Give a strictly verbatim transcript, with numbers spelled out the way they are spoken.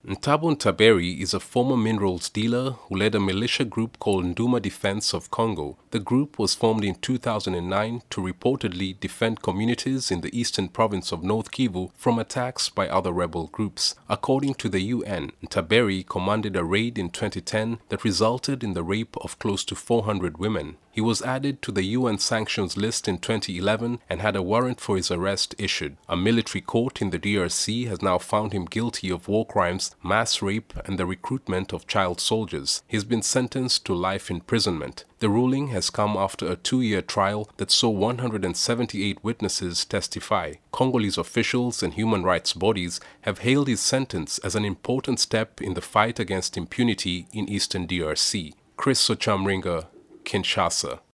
Ntabo Ntaberi is a former minerals dealer who led a militia group called Nduma Defense of Congo. The group was formed in two thousand nine to reportedly defend communities in the eastern province of North Kivu from attacks by other rebel groups. According to the U N, Ntaberi commanded a raid in twenty ten that resulted in the rape of close to four hundred women. He was added to the U N sanctions list in twenty eleven and had a warrant for his arrest issued. A military court in the D R C has now found him guilty of war crimes, mass rape, and the recruitment of child soldiers. He's been sentenced to life imprisonment. The ruling has come after a two-year trial that saw one hundred seventy-eight witnesses testify. Congolese officials and human rights bodies have hailed his sentence as an important step in the fight against impunity in eastern D R C. Chris Sochamringa, Kinshasa.